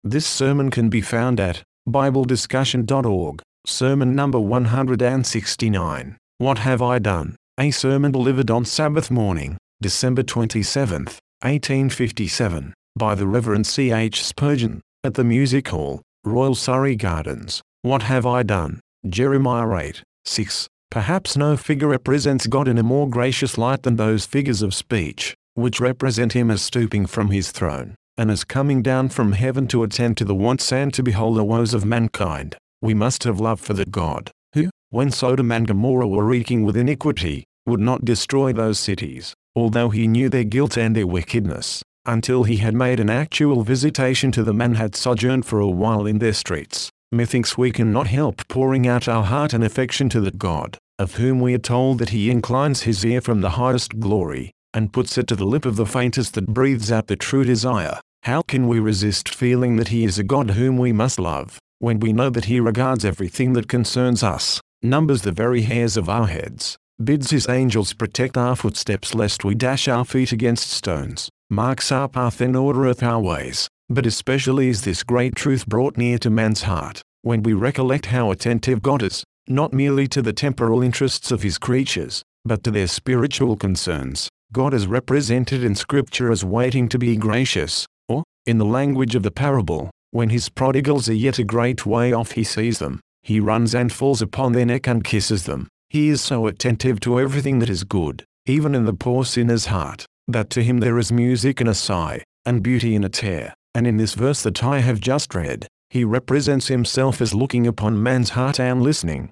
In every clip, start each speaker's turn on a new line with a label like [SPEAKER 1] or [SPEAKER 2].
[SPEAKER 1] This sermon can be found at BibleDiscussion.org, sermon number 169. What Have I Done? A sermon delivered on Sabbath morning, December 27, 1857, by the Reverend C. H. Spurgeon, at the Music Hall, Royal Surrey Gardens. What have I done? Jeremiah 8:6. Perhaps no figure represents God in a more gracious light than those figures of speech, which represent him as stooping from his throne, and as coming down from heaven to attend to the wants and to behold the woes of mankind. We must have love for that God, who, when Sodom and Gomorrah were reeking with iniquity, would not destroy those cities, although he knew their guilt and their wickedness, until he had made an actual visitation to them and had sojourned for a while in their streets. Methinks we cannot help pouring out our heart and affection to that God, of whom we are told that he inclines his ear from the highest glory, and puts it to the lip of the faintest that breathes out the true desire. How can we resist feeling that he is a God whom we must love, when we know that he regards everything that concerns us, numbers the very hairs of our heads, bids his angels protect our footsteps lest we dash our feet against stones, marks our path and ordereth our ways? But especially is this great truth brought near to man's heart, when we recollect how attentive God is, not merely to the temporal interests of his creatures, but to their spiritual concerns. God is represented in Scripture as waiting to be gracious, or, in the language of the parable, when his prodigals are yet a great way off he sees them, he runs and falls upon their neck and kisses them. He is so attentive to everything that is good, even in the poor sinner's heart, that to him there is music in a sigh, and beauty in a tear. And in this verse that I have just read, he represents himself as looking upon man's heart and listening,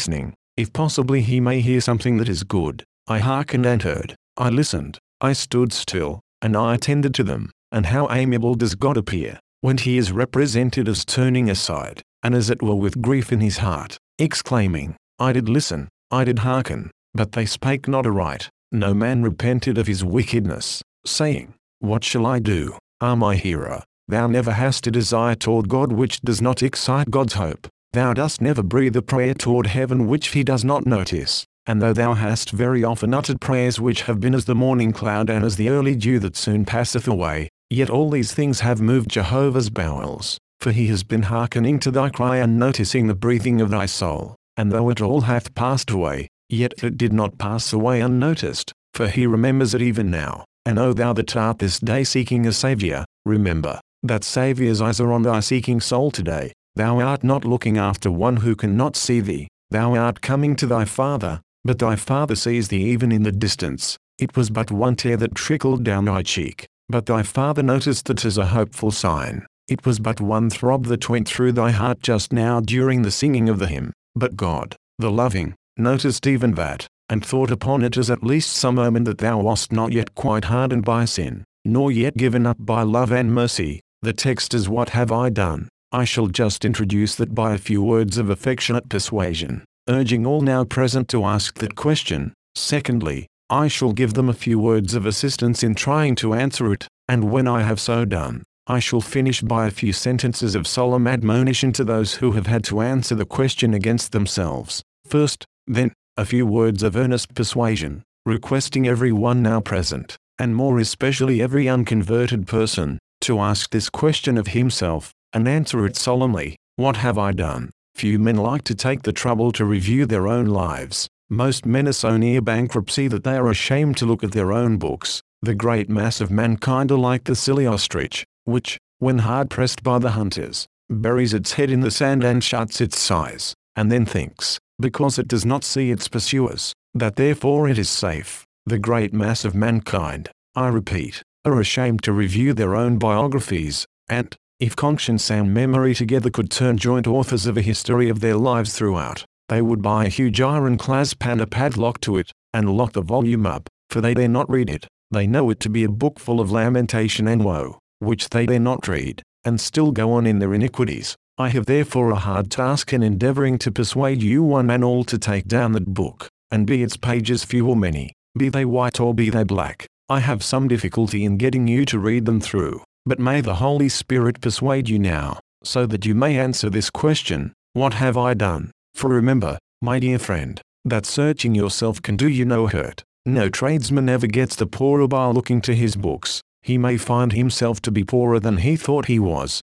[SPEAKER 1] if possibly he may hear something that is good. I hearkened and heard, I listened, I stood still, and I attended to them. And how amiable does God appear, when he is represented as turning aside, and as it were with grief in his heart, exclaiming, I did listen, I did hearken, but they spake not aright. No man repented of his wickedness, saying, What shall I do? Ah, my hearer, thou never hast a desire toward God which does not excite God's hope. Thou dost never breathe a prayer toward heaven which he does not notice. And though thou hast very often uttered prayers which have been as the morning cloud and as the early dew that soon passeth away, yet all these things have moved Jehovah's bowels, for he has been hearkening to thy cry and noticing the breathing of thy soul. And though it all hath passed away, yet it did not pass away unnoticed, for he remembers it even now. And O thou that art this day seeking a Saviour, remember, that Saviour's eyes are on thy seeking soul today. Thou art not looking after one who cannot see thee. Thou art coming to thy Father, but thy Father sees thee even in the distance. It was but one tear that trickled down thy cheek, but thy Father noticed it as a hopeful sign. It was but one throb that went through thy heart just now during the singing of the hymn, but God, the loving, noticed even that, and thought upon it as at least some omen that thou wast not yet quite hardened by sin, nor yet given up by love and mercy. The text is What have I done? I shall just introduce that by a few words of affectionate persuasion, urging all now present to ask that question. Secondly, I shall give them a few words of assistance in trying to answer it, and when I have so done, I shall finish by a few sentences of solemn admonition to those who have had to answer the question against themselves. First, then, a few words of earnest persuasion, requesting every one now present, and more especially every unconverted person, to ask this question of himself, and answer it solemnly. What have I done? Few men like to take the trouble to review their own lives. Most men are so near bankruptcy that they are ashamed to look at their own books. The great mass of mankind are like the silly ostrich, which, when hard pressed by the hunters, buries its head in the sand and shuts its eyes, and then thinks, because it does not see its pursuers, that therefore it is safe. The great mass of mankind, I repeat, are ashamed to review their own biographies, and, if conscience and memory together could turn joint authors of a history of their lives throughout, they would buy a huge iron clasp and a padlock to it, and lock the volume up, for they dare not read it. They know it to be a book full of lamentation and woe, which they dare not read, and still go on in their iniquities. I have therefore a hard task in endeavoring to persuade you one and all to take down that book, and be its pages few or many, be they white or be they black. I have some difficulty in getting you to read them through, but may the Holy Spirit persuade you now, so that you may answer this question, What have I done? For remember, my dear friend, that searching yourself can do you no hurt. No tradesman ever gets the poorer by looking to his books. He may find himself to be poorer than he thought he was,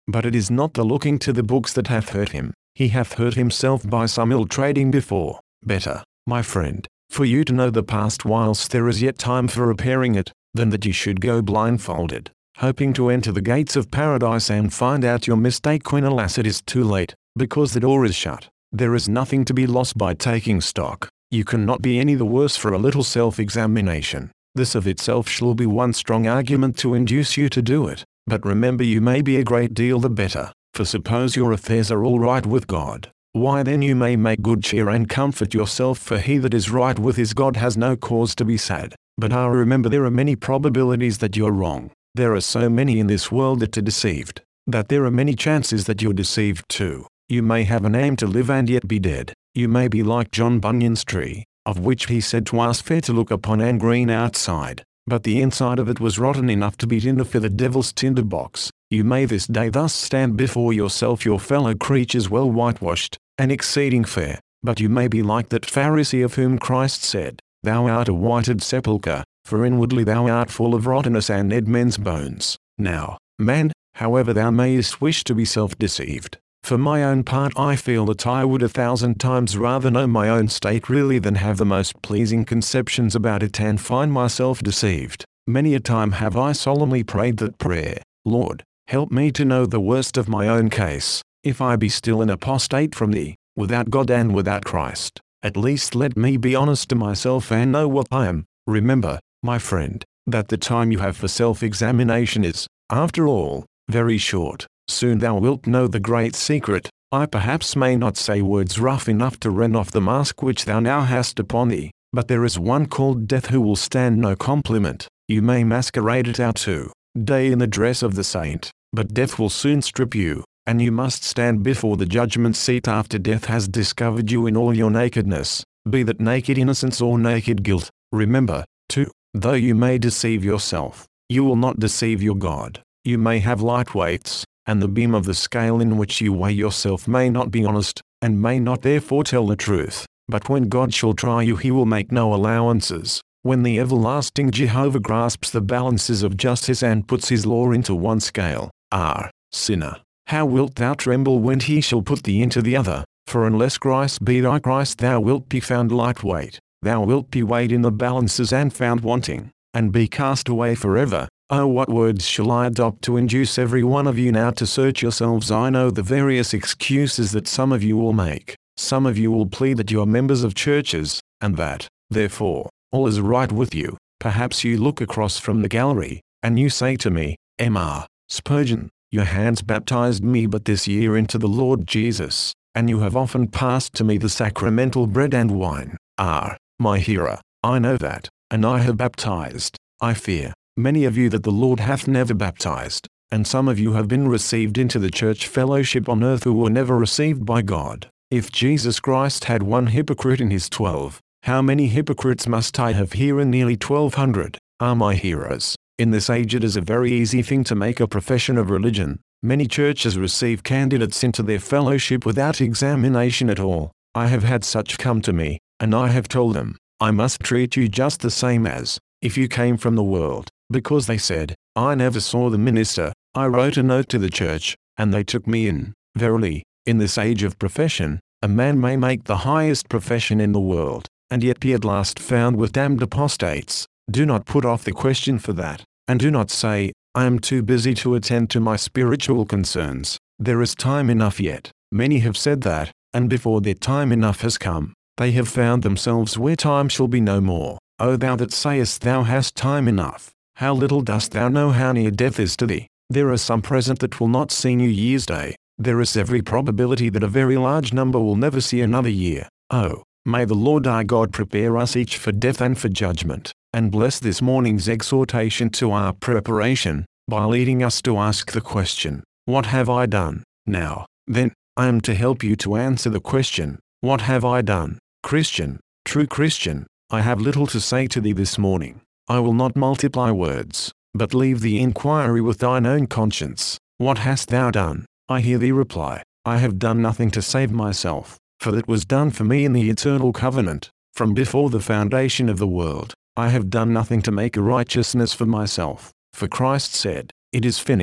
[SPEAKER 1] But it is not the looking to the books that hath hurt him. He hath hurt himself by some ill trading before. Better, my friend, for you to know the past whilst there is yet time for repairing it, than that you should go blindfolded, hoping to enter the gates of paradise and find out your mistake when alas it is too late, because the door is shut. There is nothing to be lost by taking stock. You cannot be any the worse for a little self-examination. This of itself shall be one strong argument to induce you to do it. But remember, you may be a great deal the better, for suppose your affairs are all right with God, why then you may make good cheer and comfort yourself, for he that is right with his God has no cause to be sad. But remember, there are many probabilities that you're wrong. There are so many in this world that are deceived, that there are many chances that you're deceived too. You may have an aim to live and yet be dead. You may be like John Bunyan's tree, of which he said 'twas fair to look upon and green outside, but the inside of it was rotten enough to be tinder for the devil's tinder box. You may this day thus stand before yourself, your fellow creatures well whitewashed, and exceeding fair, but you may be like that Pharisee of whom Christ said, "Thou art a whited sepulchre, for inwardly thou art full of rottenness and dead men's bones." Now, man, however thou mayest wish to be self-deceived, for my own part I feel that I would 1,000 times rather know my own state really than have the most pleasing conceptions about it and find myself deceived. Many a time have I solemnly prayed that prayer, "Lord, help me to know the worst of my own case. If I be still an apostate from thee, without God and without Christ, at least let me be honest to myself and know what I am." Remember, my friend, that the time you have for self-examination is, after all, very short. Soon thou wilt know the great secret. I perhaps may not say words rough enough to rend off the mask which thou now hast upon thee, but there is one called Death who will stand no compliment. You may masquerade it out today in the dress of the saint, but Death will soon strip you, and you must stand before the judgment seat after Death has discovered you in all your nakedness, be that naked innocence or naked guilt. Remember, too, though you may deceive yourself, you will not deceive your God. You may have light weights, and the beam of the scale in which you weigh yourself may not be honest, and may not therefore tell the truth. But when God shall try you, he will make no allowances. When the everlasting Jehovah grasps the balances of justice and puts his law into one scale, sinner, how wilt thou tremble when he shall put thee into the other? For unless Christ be thy Christ, thou wilt be found lightweight. Thou wilt be weighed in the balances and found wanting, and be cast away forever. Oh, what words shall I adopt to induce every one of you now to search yourselves? I know the various excuses that some of you will make. Some of you will plead that you are members of churches, and that, therefore, all is right with you. Perhaps you look across from the gallery, and you say to me, "M.R. Spurgeon, your hands baptized me but this year into the Lord Jesus, and you have often passed to me the sacramental bread and wine." My hearer, I know that, and I have baptized, I fear, many of you that the Lord hath never baptized, and some of you have been received into the church fellowship on earth who were never received by God. If Jesus Christ had one hypocrite in his 12, how many hypocrites must I have here in nearly 1,200? My hearers, in this age it is a very easy thing to make a profession of religion. Many churches receive candidates into their fellowship without examination at all. I have had such come to me, and I have told them, I must treat you just the same as if you came from the world, because they said, I never saw the minister. I wrote a note to the church, and they took me in. Verily, in this age of profession, a man may make the highest profession in the world, and yet be at last found with damned apostates. Do not put off the question for that, and do not say, I am too busy to attend to my spiritual concerns. There is time enough yet. Many have said that, and before their time enough has come, they have found themselves where time shall be no more. O thou that sayest thou hast time enough, how little dost thou know how near death is to thee. There are some present that will not see New Year's Day. There is every probability that a very large number will never see another year. Oh, may the Lord our God prepare us each for death and for judgment, and bless this morning's exhortation to our preparation, by leading us to ask the question, what have I done? Now, then, I am to help you to answer the question, what have I done? Christian, true Christian, I have little to say to thee this morning. I will not multiply words, but leave the inquiry with thine own conscience. What hast thou done? I hear thee reply, I have done nothing to save myself, for that was done for me in the eternal covenant, from before the foundation of the world. I have done nothing to make a righteousness for myself, for Christ said, it is finished.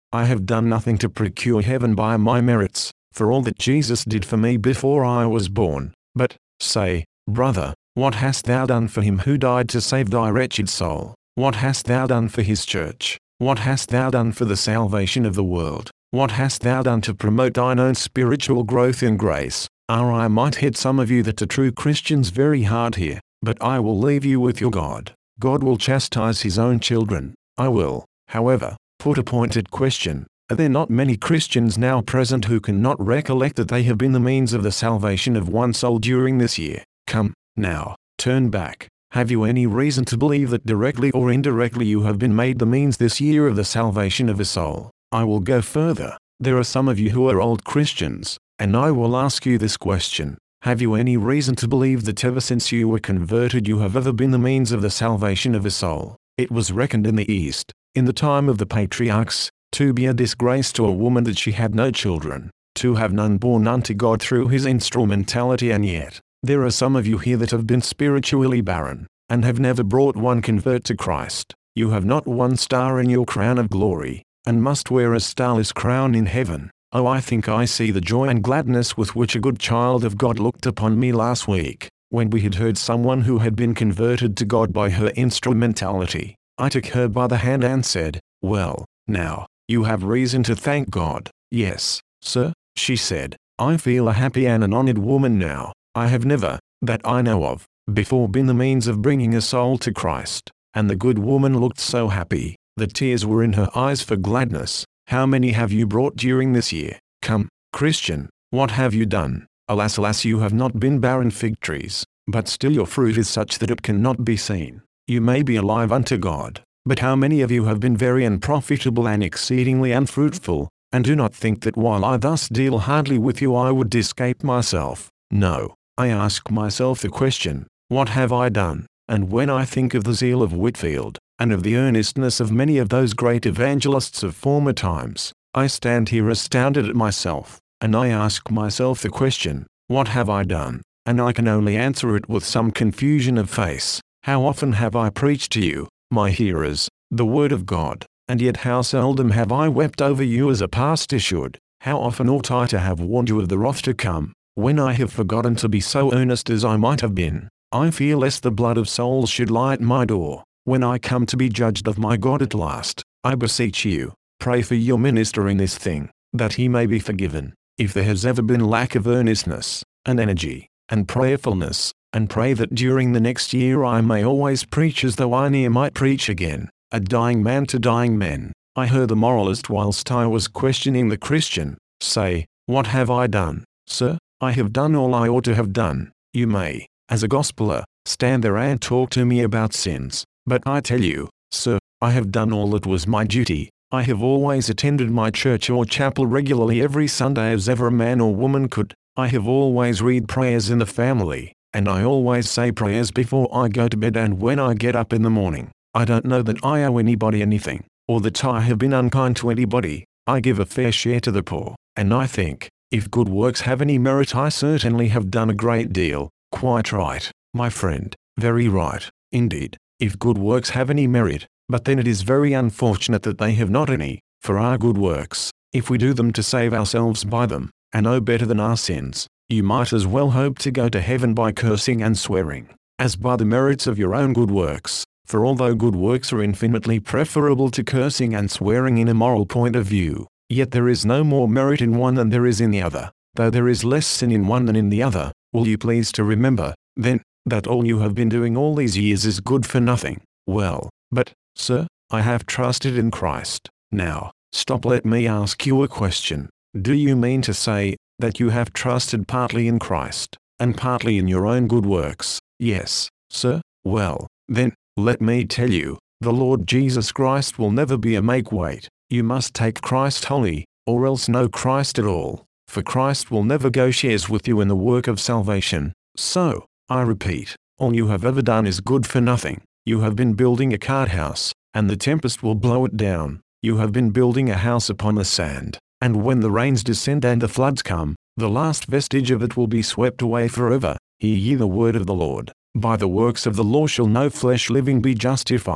[SPEAKER 1] I have done nothing to procure heaven by my merits, for all that Jesus did for me before I was born. But, say, brother, what hast thou done for him who died to save thy wretched soul? What hast thou done for his church? What hast thou done for the salvation of the world? What hast thou done to promote thine own spiritual growth in grace? I might hit some of you that are true Christians very hard here, but I will leave you with your God. God will chastise his own children. I will, however, put a pointed question. Are there not many Christians now present who cannot recollect that they have been the means of the salvation of one soul during this year? Come, now, turn back. Have you any reason to believe that directly or indirectly you have been made the means this year of the salvation of a soul? I will go further. There are some of you who are old Christians, and I will ask you this question. Have you any reason to believe that ever since you were converted you have ever been the means of the salvation of a soul? It was reckoned in the East, in the time of the patriarchs, to be a disgrace to a woman that she had no children, to have none born unto God through his instrumentality, and yet, there are some of you here that have been spiritually barren, and have never brought one convert to Christ. You have not one star in your crown of glory, and must wear a starless crown in heaven. Oh, I think I see the joy and gladness with which a good child of God looked upon me last week, when we had heard someone who had been converted to God by her instrumentality. I took her by the hand and said, "Well, now, you have reason to thank God." "Yes, sir," she said, "I feel a happy and an honored woman now. I have never, that I know of, before been the means of bringing a soul to Christ." And the good woman looked so happy, the tears were in her eyes for gladness. How many have you brought during this year? Come, Christian, what have you done? Alas, alas, you have not been barren fig trees, but still your fruit is such that it cannot be seen. You may be alive unto God, but how many of you have been very unprofitable and exceedingly unfruitful, and do not think that while I thus deal hardly with you I would escape myself? No, I ask myself the question, what have I done? And when I think of the zeal of Whitefield, and of the earnestness of many of those great evangelists of former times, I stand here astounded at myself, and I ask myself the question, what have I done? And I can only answer it with some confusion of face. How often have I preached to you, my hearers, the word of God, and yet how seldom have I wept over you as a pastor should? How often ought I to have warned you of the wrath to come, when I have forgotten to be so earnest as I might have been? I fear lest the blood of souls should lie at my door, when I come to be judged of my God at last. I beseech you, pray for your minister in this thing, that he may be forgiven, if there has ever been lack of earnestness, and energy, and prayerfulness, and pray that during the next year I may always preach as though I ne'er might preach again, a dying man to dying men. I heard the moralist whilst I was questioning the Christian, say, "What have I done, sir? I have done all I ought to have done." You may, as a gospeler, stand there and talk to me about sins, but I tell you, sir, I have done all that was my duty. I have always attended my church or chapel regularly every Sunday as ever a man or woman could. I have always read prayers in the family, and I always say prayers before I go to bed and when I get up in the morning. I don't know that I owe anybody anything, or that I have been unkind to anybody. I give a fair share to the poor, and I think, if good works have any merit, I certainly have done a great deal. Quite right, my friend, very right, indeed, if good works have any merit, but then it is very unfortunate that they have not any, for our good works, if we do them to save ourselves by them, and know better than our sins, you might as well hope to go to heaven by cursing and swearing, as by the merits of your own good works. For although good works are infinitely preferable to cursing and swearing in a moral point of view, yet there is no more merit in one than there is in the other, though there is less sin in one than in the other. Will you please to remember, then, that all you have been doing all these years is good for nothing? Well, but, sir, I have trusted in Christ. Now, stop, let me ask you a question. Do you mean to say, that you have trusted partly in Christ, and partly in your own good works? Yes, sir. Well, then, let me tell you, the Lord Jesus Christ will never be a make-weight. You must take Christ wholly, or else no Christ at all, for Christ will never go shares with you in the work of salvation. So, I repeat, all you have ever done is good for nothing. You have been building a cart house, and the tempest will blow it down. You have been building a house upon the sand, and when the rains descend and the floods come, the last vestige of it will be swept away forever. Hear ye the word of the Lord. By the works of the law shall no flesh living be justified.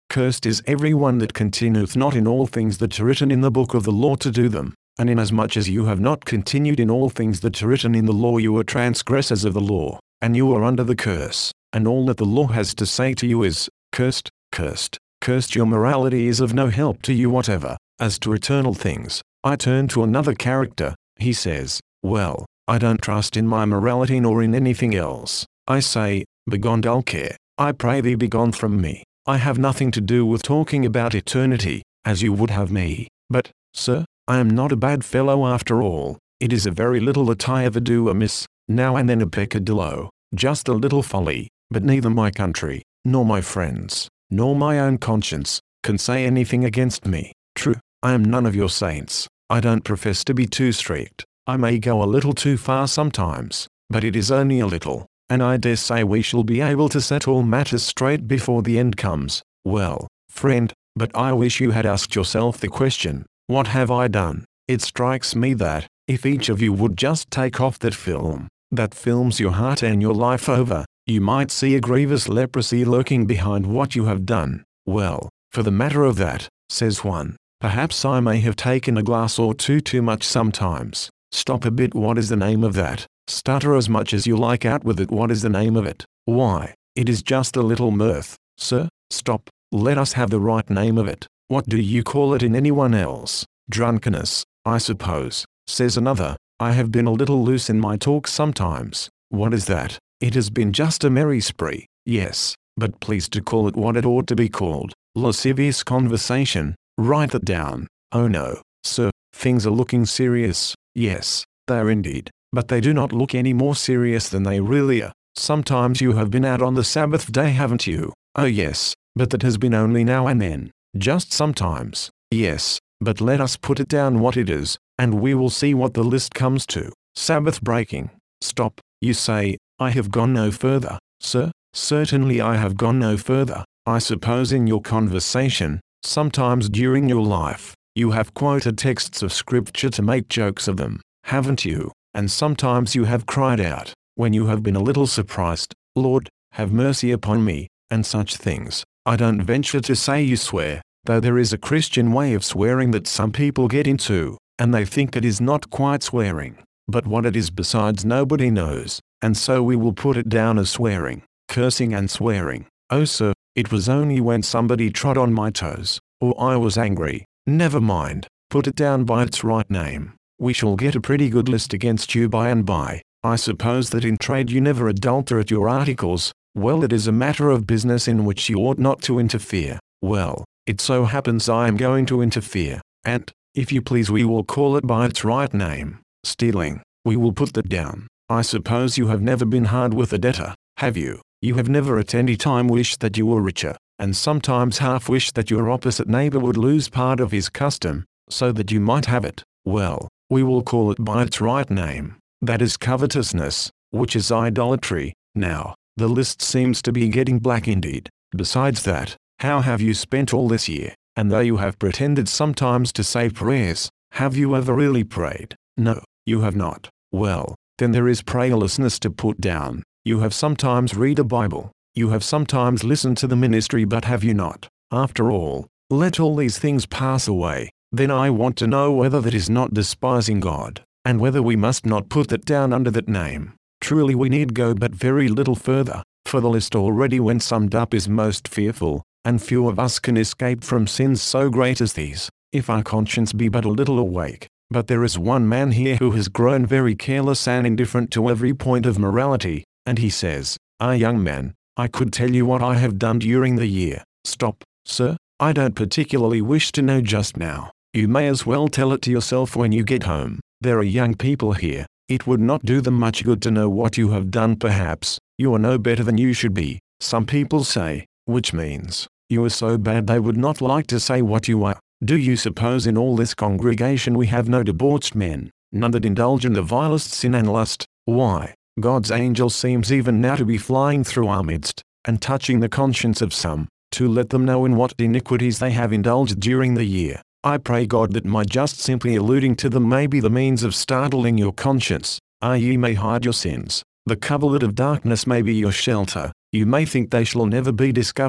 [SPEAKER 1] Cursed is everyone that continueth not in all things that are written in the book of the law to do them. And inasmuch as you have not continued in all things that are written in the law, you are transgressors of the law, and you are under the curse. And all that the law has to say to you is, cursed, cursed, cursed. Your morality is of no help to you whatever. As to eternal things, I turn to another character. He says, well, I don't trust in my morality nor in anything else. I say, begone dull care, I pray thee begone from me. I have nothing to do with talking about eternity, as you would have me. But, sir, I am not a bad fellow after all. It is a very little that I ever do amiss, now and then a peccadillo, just a little folly, but neither my country, nor my friends, nor my own conscience, can say anything against me. True, I am none of your saints. I don't profess to be too strict. I may go a little too far sometimes, but it is only a little, and I dare say we shall be able to set all matters straight before the end comes. Well, friend, but I wish you had asked yourself the question, what have I done? It strikes me that, if each of you would just take off that film, that films your heart and your life over, you might see a grievous leprosy lurking behind what you have done. Well, for the matter of that, says one, perhaps I may have taken a glass or two too much sometimes. Stop a bit, what is the name of that? Stutter as much as you like, out with it, what is the name of it? Why, it is just a little mirth. Sir, stop, let us have the right name of it. What do you call it in anyone else? Drunkenness, I suppose, says another. I have been a little loose in my talk sometimes. What is that? It has been just a merry spree. Yes, but please to call it what it ought to be called. Lascivious conversation. Write that down. Oh no, sir, things are looking serious. Yes, they are indeed, but they do not look any more serious than they really are. Sometimes you have been out on the Sabbath day, haven't you? Oh yes, but that has been only now and then. Just sometimes. Yes, but let us put it down what it is, and we will see what the list comes to. Sabbath breaking. Stop, you say, I have gone no further. Sir, certainly I have gone no further. I suppose in your conversation, sometimes during your life, you have quoted texts of scripture to make jokes of them, haven't you? And sometimes you have cried out, when you have been a little surprised, Lord, have mercy upon me, and such things. I don't venture to say you swear, though there is a Christian way of swearing that some people get into, and they think it is not quite swearing, but what it is besides nobody knows, and so we will put it down as swearing, cursing and swearing. Oh sir, it was only when somebody trod on my toes, or I was angry. Never mind, put it down by its right name. We shall get a pretty good list against you by and by. I suppose that in trade you never adulterate your articles. Well, it is a matter of business in which you ought not to interfere. Well, it so happens I am going to interfere, and, if you please, we will call it by its right name. Stealing. We will put that down. I suppose you have never been hard with a debtor, have you? You have never at any time wished that you were richer, and sometimes half wished that your opposite neighbor would lose part of his custom, so that you might have it. Well, we will call it by its right name. That is covetousness, which is idolatry. Now, the list seems to be getting black indeed. Besides that, how have you spent all this year? And though you have pretended sometimes to say prayers, have you ever really prayed? No, you have not. Well, then there is prayerlessness to put down. You have sometimes read a Bible. You have sometimes listened to the ministry, but have you not? After all, let all these things pass away. Then I want to know whether that is not despising God, and whether we must not put that down under that name. Truly we need go but very little further, for the list already when summed up is most fearful, and few of us can escape from sins so great as these, if our conscience be but a little awake. But there is one man here who has grown very careless and indifferent to every point of morality, and he says, young man, I could tell you what I have done during the year. Stop, sir, I don't particularly wish to know just now. You may as well tell it to yourself when you get home. There are young people here. It would not do them much good to know what you have done perhaps. You are no better than you should be, some people say, which means, you are so bad they would not like to say what you are. Do you suppose in all this congregation we have no debauched men, none that indulge in the vilest sin and lust? Why, God's angel seems even now to be flying through our midst, and touching the conscience of some, to let them know in what iniquities they have indulged during the year. I pray God that my just simply alluding to them may be the means of startling your conscience. Ye may hide your sins. The coverlet of darkness may be your shelter. You may think they shall never be discovered.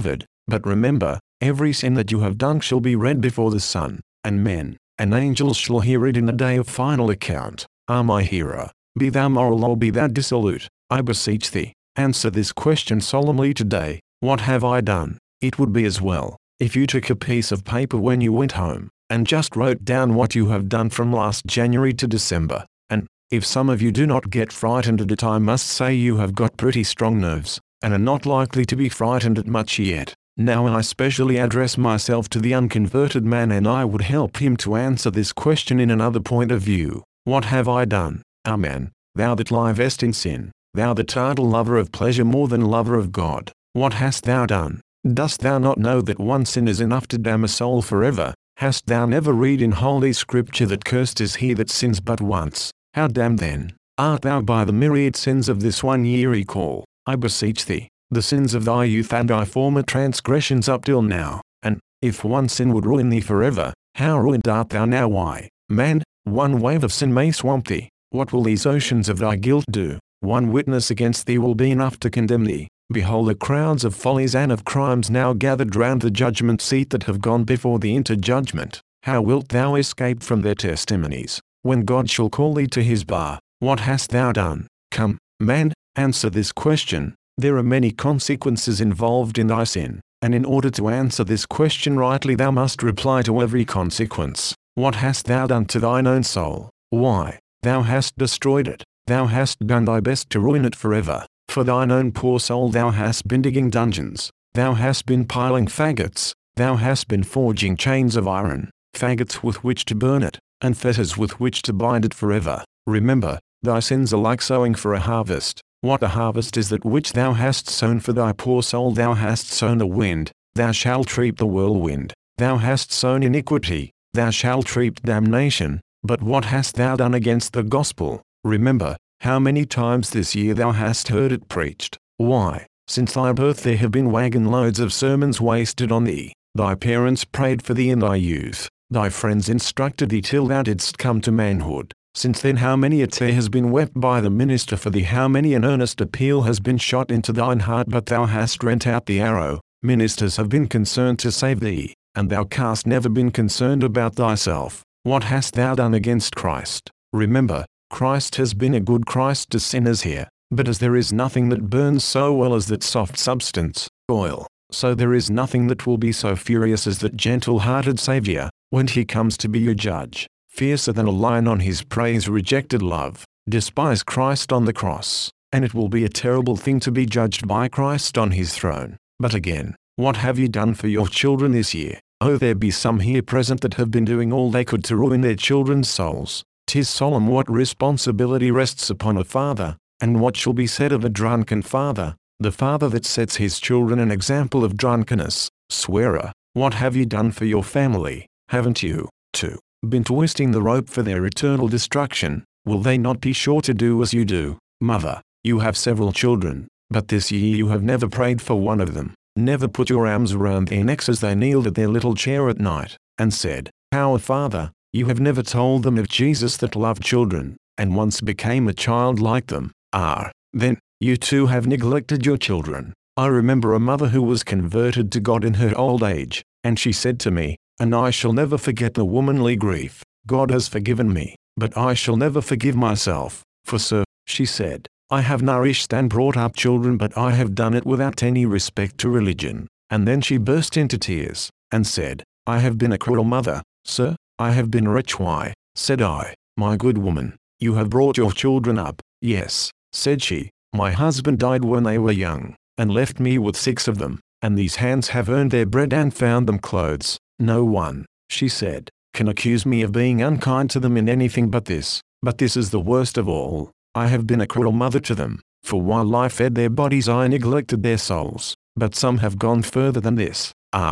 [SPEAKER 1] But remember, every sin that you have done shall be read before the Son, and men, and angels shall hear it in the day of final account. Ah, my hearer, be thou moral or be thou dissolute, I beseech thee, answer this question solemnly today. What have I done? It would be as well if you took a piece of paper when you went home, and just wrote down what you have done from last January to December. And, if some of you do not get frightened at it, I must say you have got pretty strong nerves, and are not likely to be frightened at much yet. Now I specially address myself to the unconverted man, and I would help him to answer this question in another point of view. What have I done? Amen. Thou that livest in sin, thou that art a lover of pleasure more than lover of God, what hast thou done? Dost thou not know that one sin is enough to damn a soul forever? Hast thou never read in Holy Scripture that cursed is he that sins but once? How damned then art thou by the myriad sins of this 1 year? Recall, I beseech thee, the sins of thy youth and thy former transgressions up till now. And, if one sin would ruin thee forever, how ruined art thou now? Why, man, one wave of sin may swamp thee. What will these oceans of thy guilt do? One witness against thee will be enough to condemn thee. Behold, the crowds of follies and of crimes now gathered round the judgment seat that have gone before thee into judgment. How wilt thou escape from their testimonies, when God shall call thee to his bar? What hast thou done? Come, man, answer this question. There are many consequences involved in thy sin, and in order to answer this question rightly thou must reply to every consequence. What hast thou done to thine own soul? Why, thou hast destroyed it. Thou hast done thy best to ruin it forever. For thine own poor soul thou hast been digging dungeons, thou hast been piling faggots, thou hast been forging chains of iron, faggots with which to burn it, and fetters with which to bind it forever. Remember, thy sins are like sowing for a harvest. What a harvest is that which thou hast sown for thy poor soul? Thou hast sown a wind, thou shalt reap the whirlwind. Thou hast sown iniquity, thou shalt reap damnation. But what hast thou done against the gospel? Remember, how many times this year thou hast heard it preached. Why, since thy birth there have been wagon loads of sermons wasted on thee. Thy parents prayed for thee in thy youth. Thy friends instructed thee till thou didst come to manhood. Since then how many a tear has been wept by the minister for thee? How many an earnest appeal has been shot into thine heart, but thou hast rent out the arrow? Ministers have been concerned to save thee, and thou hast never been concerned about thyself. What hast thou done against Christ? Remember, Christ has been a good Christ to sinners here, but as there is nothing that burns so well as that soft substance, oil, so there is nothing that will be so furious as that gentle-hearted Saviour, when he comes to be your judge. Fiercer than a lion on his prey's rejected love, despise Christ on the cross, and it will be a terrible thing to be judged by Christ on his throne. But again, what have you done for your children this year? Oh, there be some here present that have been doing all they could to ruin their children's souls. 'Tis solemn what responsibility rests upon a father, and what shall be said of a drunken father, the father that sets his children an example of drunkenness. Swearer, what have you done for your family? Haven't you, too, been twisting the rope for their eternal destruction? Will they not be sure to do as you do? Mother, you have several children, but this year you have never prayed for one of them, never put your arms around their necks as they kneeled at their little chair at night, and said, Our Father. You have never told them of Jesus that loved children, and once became a child like them. Then, you too have neglected your children. I remember a mother who was converted to God in her old age, and she said to me, and I shall never forget the womanly grief, God has forgiven me, but I shall never forgive myself, for sir, she said, I have nourished and brought up children, but I have done it without any respect to religion. And then she burst into tears, and said, I have been a cruel mother, sir. I have been rich. Why, said I, my good woman, you have brought your children up. Yes, said she, my husband died when they were young, and left me with 6 of them, and these hands have earned their bread and found them clothes. No one, she said, can accuse me of being unkind to them in anything but this is the worst of all. I have been a cruel mother to them, for while I fed their bodies I neglected their souls. But some have gone further than this.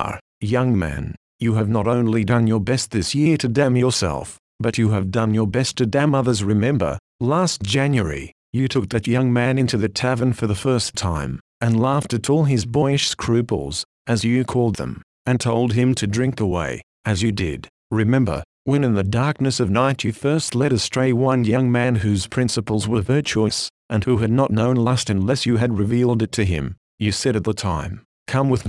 [SPEAKER 1] Young man, you have not only done your best this year to damn yourself, but you have done your best to damn others. Remember, last January, you took that young man into the tavern for the first time, and laughed at all his boyish scruples, as you called them, and told him to drink away, as you did. Remember, when in the darkness of night you first led astray one young man whose principles were virtuous, and who had not known lust unless you had revealed it to him. You said at the time, Come with me,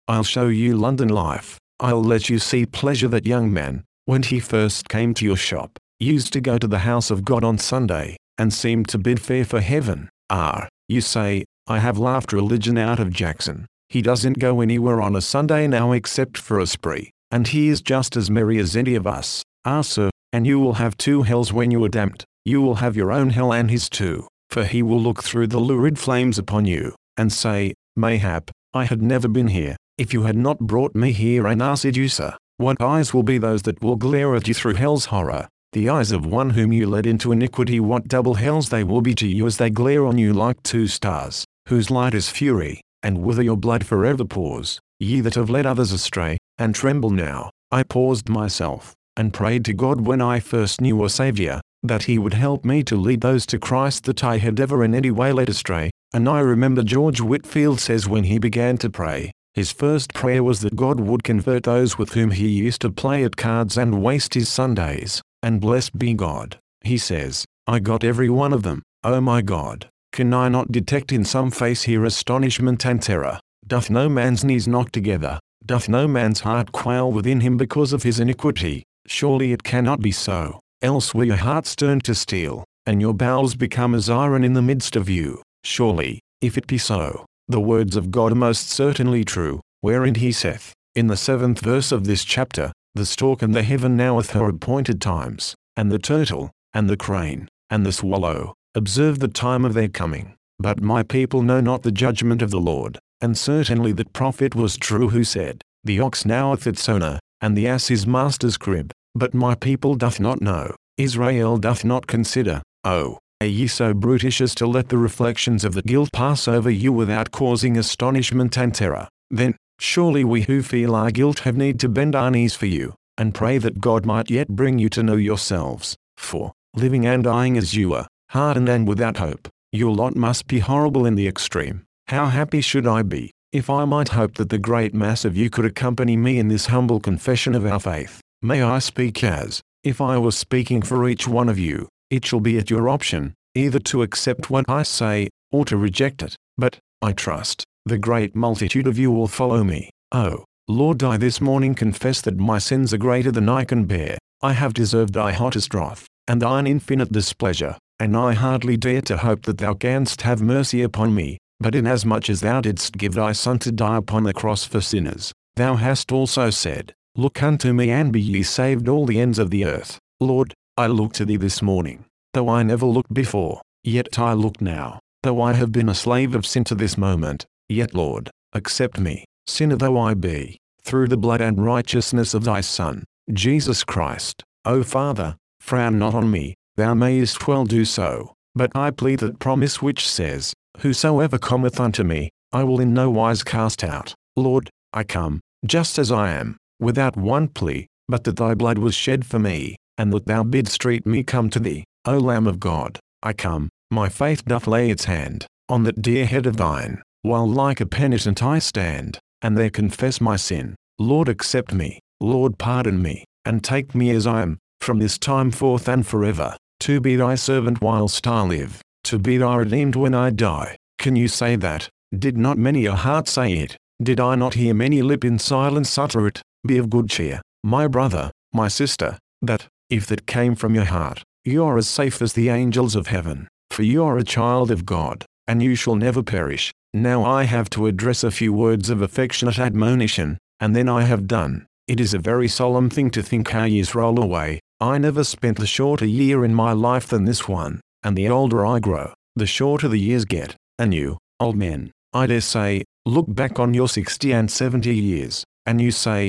[SPEAKER 1] I'll show you London life. I'll let you see pleasure. That young man, when he first came to your shop, used to go to the house of God on Sunday, and seemed to bid fair for heaven. You say, I have laughed religion out of Jackson. He doesn't go anywhere on a Sunday now except for a spree, and he is just as merry as any of us. Sir, and you will have two hells when you are damned. You will have your own hell and his too, for he will look through the lurid flames upon you, and say, mayhap, I had never been here, if you had not brought me here. And seducer, what eyes will be those that will glare at you through hell's horror? The eyes of one whom you led into iniquity. What double hells they will be to you as they glare on you like two stars, whose light is fury, and whither your blood forever pours. Ye that have led others astray, and tremble now. I paused myself, and prayed to God when I first knew a Saviour, that he would help me to lead those to Christ that I had ever in any way led astray. And I remember George Whitfield says when he began to pray, his first prayer was that God would convert those with whom he used to play at cards and waste his Sundays. And blessed be God, he says, I got every one of them. Oh my God, can I not detect in some face here astonishment and terror? Doth no man's knees knock together? Doth no man's heart quail within him because of his iniquity? Surely it cannot be so, else were your hearts turned to steel, and your bowels become as iron in the midst of you. Surely, if it be so, the words of God are most certainly true, wherein he saith, in the 7th verse of this chapter, the stork and the heaven knoweth her appointed times, and the turtle, and the crane, and the swallow, observe the time of their coming. But my people know not the judgment of the Lord. And certainly that prophet was true who said, the ox knoweth its owner, and the ass his master's crib. But my people doth not know, Israel doth not consider. Oh, are ye so brutish as to let the reflections of the guilt pass over you without causing astonishment and terror? Then, surely we who feel our guilt have need to bend our knees for you, and pray that God might yet bring you to know yourselves. For, living and dying as you are, hardened and without hope, your lot must be horrible in the extreme. How happy should I be, if I might hope that the great mass of you could accompany me in this humble confession of our faith. May I speak as, if I was speaking for each one of you, it shall be at your option, either to accept what I say, or to reject it. But, I trust, the great multitude of you will follow me. Oh, Lord, I this morning confess that my sins are greater than I can bear. I have deserved thy hottest wrath, and thine infinite displeasure, and I hardly dare to hope that thou canst have mercy upon me. But inasmuch as thou didst give thy Son to die upon the cross for sinners, thou hast also said, Look unto me and be ye saved all the ends of the earth. Lord, I look to thee this morning. Though I never looked before, yet I look now. Though I have been a slave of sin to this moment, yet Lord, accept me, sinner though I be, through the blood and righteousness of thy Son, Jesus Christ. O Father, frown not on me, thou mayest well do so, but I plead that promise which says, Whosoever cometh unto me, I will in no wise cast out. Lord, I come, just as I am, without one plea, but that thy blood was shed for me, and that thou bidst treat me come to thee. O Lamb of God, I come, my faith doth lay its hand on that dear head of thine, while like a penitent I stand, and there confess my sin. Lord, accept me, Lord, pardon me, and take me as I am, from this time forth and forever, to be thy servant whilst I live, to be thy redeemed when I die. Can you say that? Did not many a heart say it? Did I not hear many lip in silence utter it? Be of good cheer, my brother, my sister, that, if that came from your heart, you are as safe as the angels of heaven, for you are a child of God, and you shall never perish. Now I have to address a few words of affectionate admonition, and then I have done. It is a very solemn thing to think how years roll away. I never spent a shorter year in my life than this one, and the older I grow, the shorter the years get. And you, old men, I dare say, look back on your 60 and 70 years, and you say,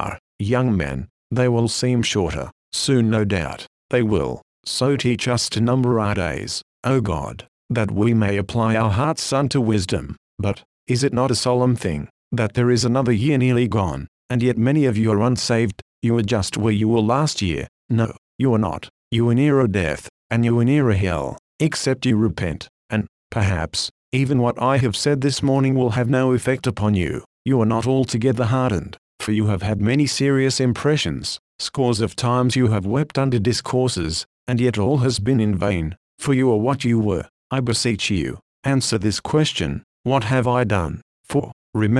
[SPEAKER 1] young men, they will seem shorter. Soon no doubt, they will. So teach us to number our days, O God, that we may apply our hearts unto wisdom. But, is it not a solemn thing, that there is another year nearly gone, and yet many of you are unsaved? You are just where you were last year. No, you are not. You are nearer death, and you are nearer hell, except you repent, and, perhaps, even what I have said this morning will have no effect upon you. You are not altogether hardened, for you have had many serious impressions. Scores of times you have wept under discourses, and yet all has been in vain, for you are what you were. I beseech you, answer this question, what have I done? For, remember,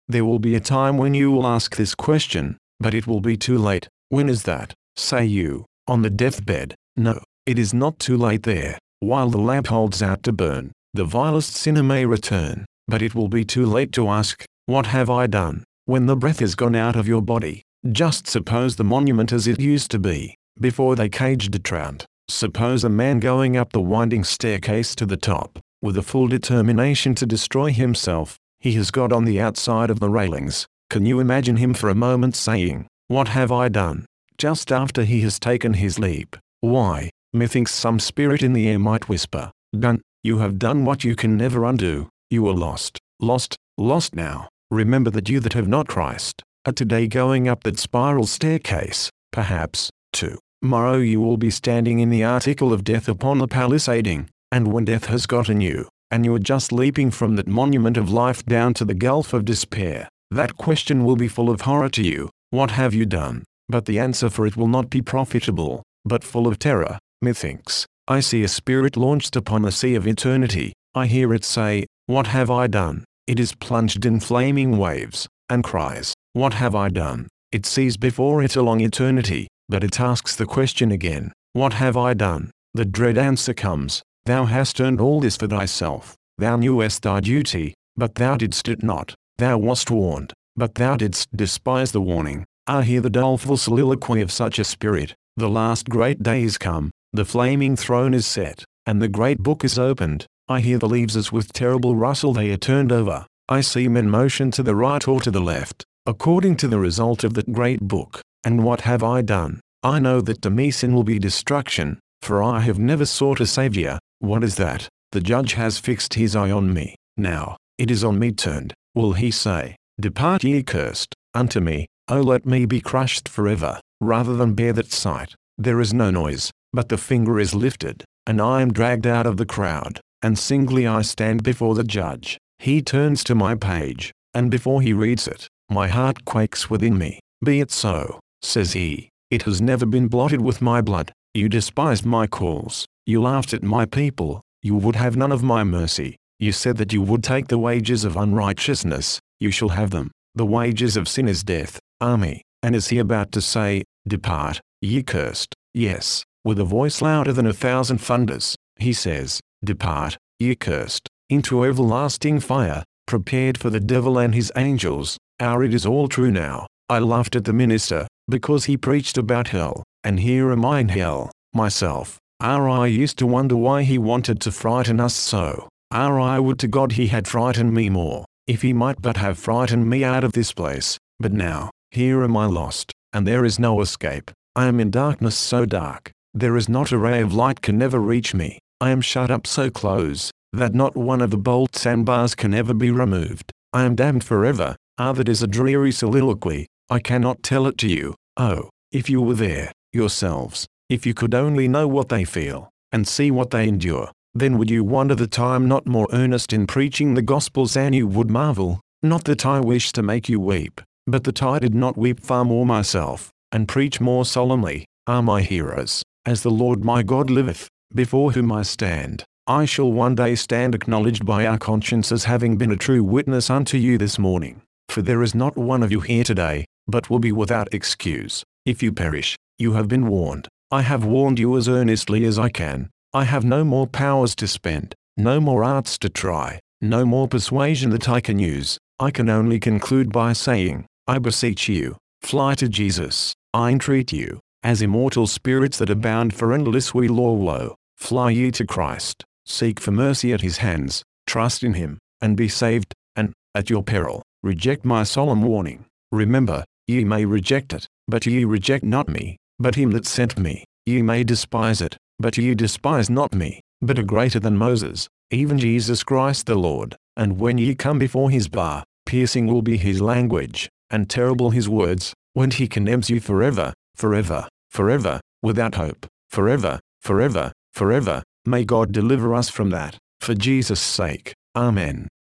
[SPEAKER 1] There will be a time when you will ask this question, but it will be too late. When is that? Say you, on the deathbed? No, it is not too late there. While the lamp holds out to burn, the vilest sinner may return, but it will be too late to ask, what have I done? When the breath is gone out of your body, just suppose the monument as it used to be, before they caged a trout. Suppose a man going up the winding staircase to the top, with a full determination to destroy himself. He has got on the outside of the railings. Can you imagine him for a moment saying, what have I done? Just after he has taken his leap. Why, methinks some spirit in the air might whisper, done, you have done what you can never undo. You are lost, lost, lost now. Remember that you that have not Christ, are today going up that spiral staircase. Perhaps, tomorrow you will be standing in the article of death upon the palisading, and when death has gotten you, and you are just leaping from that monument of life down to the gulf of despair, that question will be full of horror to you. What have you done? But the answer for it will not be profitable, but full of terror. Methinks, I see a spirit launched upon the sea of eternity. I hear it say, what have I done? It is plunged in flaming waves, and cries, what have I done? It sees before it a long eternity, but it asks the question again, what have I done? The dread answer comes, thou hast earned all this for thyself. Thou knewest thy duty, but thou didst it not. Thou wast warned, but thou didst despise the warning. I hear the doleful soliloquy of such a spirit. The last great day is come, the flaming throne is set, and the great book is opened. I hear the leaves as with terrible rustle they are turned over. I see men motion to the right or to the left, according to the result of that great book. And what have I done? I know that to me sin will be destruction, for I have never sought a Saviour. What is that? The judge has fixed his eye on me. Now, it is on me turned. Will he say, depart ye cursed, unto me, O let me be crushed forever, rather than bear that sight. There is no noise, but the finger is lifted, and I am dragged out of the crowd, and singly I stand before the judge. He turns to my page, and before he reads it, my heart quakes within me. Be it so, says he. It has never been blotted with my blood. You despised my calls. You laughed at my people. You would have none of my mercy. You said that you would take the wages of unrighteousness. You shall have them. The wages of sin is death. Army. And is he about to say, depart, ye cursed? Yes, with a voice louder than 1,000 thunders, he says, depart, ye cursed, into everlasting fire, prepared for the devil and his angels. It is all true now. I laughed at the minister, because he preached about hell, and here am I in hell, myself. I used to wonder why he wanted to frighten us so. I would to God he had frightened me more, if he might but have frightened me out of this place. But now, here am I lost, and there is no escape. I am in darkness so dark, there is not a ray of light can ever reach me. I am shut up so close, that not one of the bolts and bars can ever be removed. I am damned forever. That is a dreary soliloquy. I cannot tell it to you. Oh, if you were there, yourselves, if you could only know what they feel, and see what they endure, then would you wonder that I am not more earnest in preaching the gospels than you would marvel. Not that I wish to make you weep, but that I did not weep far more myself, and preach more solemnly. My hearers, as the Lord my God liveth, before whom I stand, I shall one day stand acknowledged by our conscience as having been a true witness unto you this morning. For there is not one of you here today, but will be without excuse. If you perish, you have been warned. I have warned you as earnestly as I can. I have no more powers to spend, no more arts to try, no more persuasion that I can use. I can only conclude by saying, I beseech you, fly to Jesus. I entreat you, as immortal spirits that are bound for endless woe, fly ye to Christ, seek for mercy at his hands, trust in him, and be saved, and, at your peril, reject my solemn warning. Remember, ye may reject it, but ye reject not me, but him that sent me. Ye may despise it, but ye despise not me, but are greater than Moses, even Jesus Christ the Lord. And when ye come before his bar, piercing will be his language, and terrible his words, when he condemns you forever, forever, forever, without hope, forever, forever, forever. May God deliver us from that, for Jesus' sake. Amen.